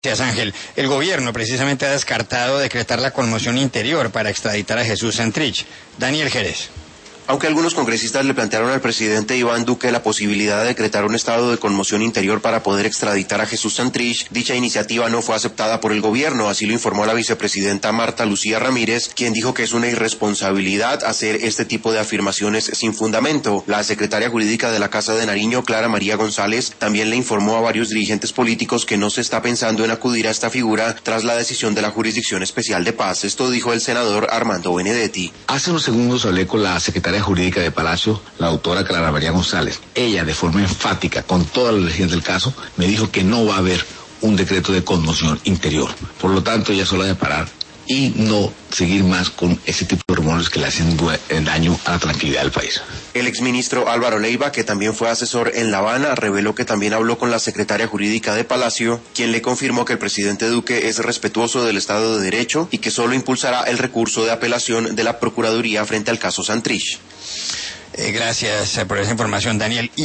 Gracias, Ángel. El gobierno precisamente ha descartado decretar la conmoción interior para extraditar a Jesús Santrich. Daniel Jerez. Aunque algunos congresistas le plantearon al presidente Iván Duque la posibilidad de decretar un estado de conmoción interior para poder extraditar a Jesús Santrich, dicha iniciativa no fue aceptada por el gobierno, así lo informó la vicepresidenta Marta Lucía Ramírez, quien dijo que es una irresponsabilidad hacer este tipo de afirmaciones sin fundamento. La secretaria jurídica de la Casa de Nariño, Clara María González, también le informó a varios dirigentes políticos que no se está pensando en acudir a esta figura tras la decisión de la Jurisdicción Especial de Paz. Esto dijo el senador Armando Benedetti. Hace unos segundos hablé con la secretaria jurídica de Palacio, la doctora Clara María González. Ella, de forma enfática, con toda la legislación del caso, me dijo que no va a haber un decreto de conmoción interior. Por lo tanto, ella solo debe parar y no seguir más con ese tipo de rumores que le hacen daño a la tranquilidad del país. El exministro Álvaro Leiva, que también fue asesor en La Habana, reveló que también habló con la secretaria jurídica de Palacio, quien le confirmó que el presidente Duque es respetuoso del Estado de Derecho y que solo impulsará el recurso de apelación de la Procuraduría frente al caso Santrich. Gracias por esa información, Daniel.